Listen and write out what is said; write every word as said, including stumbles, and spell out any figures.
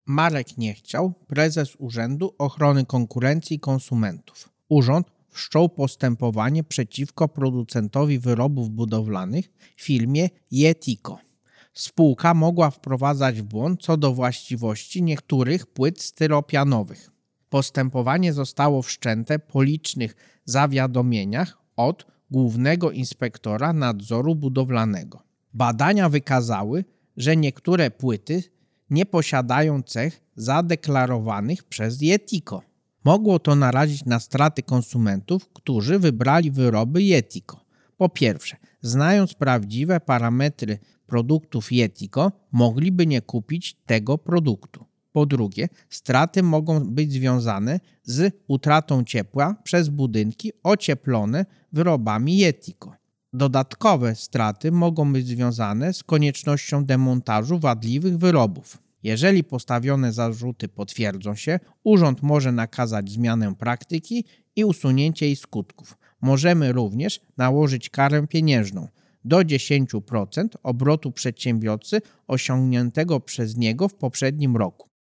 Marek nie chciał, prezes Urzędu Ochrony Konkurencji i Konsumentów. Urząd wszczął postępowanie przeciwko producentowi wyrobów budowlanych, firmie Yetico. Spółka mogła wprowadzać w błąd co do właściwości niektórych płyt styropianowych. Postępowanie zostało wszczęte po licznych zawiadomieniach od Głównego Inspektora Nadzoru Budowlanego. Badania wykazały, że niektóre płyty nie posiadają cech zadeklarowanych przez Yetico. Mogło to narazić na straty konsumentów, którzy wybrali wyroby Yetico. Po pierwsze, znając prawdziwe parametry produktów Yetico, mogliby nie kupić tego produktu. Po drugie, straty mogą być związane z utratą ciepła przez budynki ocieplone wyrobami Yetico. Dodatkowe straty mogą być związane z koniecznością demontażu wadliwych wyrobów. Jeżeli postawione zarzuty potwierdzą się, urząd może nakazać zmianę praktyki i usunięcie jej skutków. Możemy również nałożyć karę pieniężną do dziesięć procent obrotu przedsiębiorcy osiągniętego przez niego w poprzednim roku.